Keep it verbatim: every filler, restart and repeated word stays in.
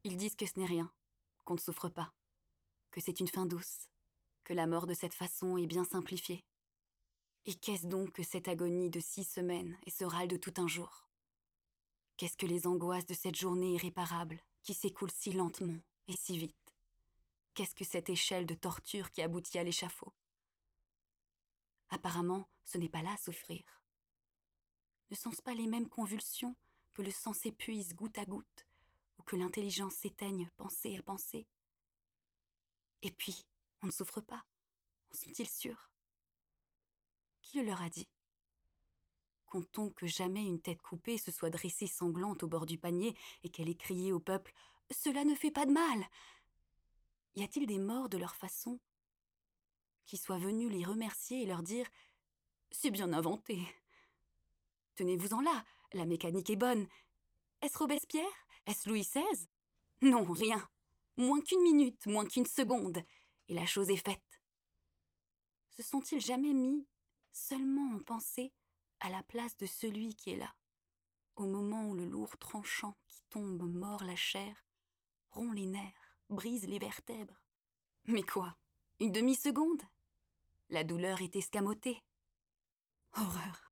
Ils disent que ce n'est rien, qu'on ne souffre pas, que c'est une fin douce, que la mort de cette façon est bien simplifiée. Et qu'est-ce donc que cette agonie de six semaines et ce râle de tout un jour? Qu'est-ce que les angoisses de cette journée irréparable qui s'écoule si lentement et si vite? Qu'est-ce que cette échelle de torture qui aboutit à l'échafaud? Apparemment, ce n'est pas là souffrir. Ne sont-ce pas les mêmes convulsions que le sang s'épuise goutte à goutte ou que l'intelligence s'éteigne pensée à pensée? Et puis, on ne souffre pas, en sont-ils sûrs? Qui le leur a dit? Comptons que jamais une tête coupée se soit dressée sanglante au bord du panier et qu'elle ait crié au peuple « Cela ne fait pas de mal !» Y a-t-il des morts de leur façon qui soient venus les remercier et leur dire « C'est bien inventé. Tenez-vous-en là, la mécanique est bonne. Est-ce Robespierre? Est-ce Louis seize? Non, rien. Moins qu'une minute, moins qu'une seconde, et la chose est faite. » Se sont-ils jamais mis, seulement en pensée, à la place de celui qui est là, au moment où le lourd tranchant qui tombe mord la chair, rompt les nerfs, brise les vertèbres? Mais quoi? Une demi-seconde? La douleur est escamotée. Horreur!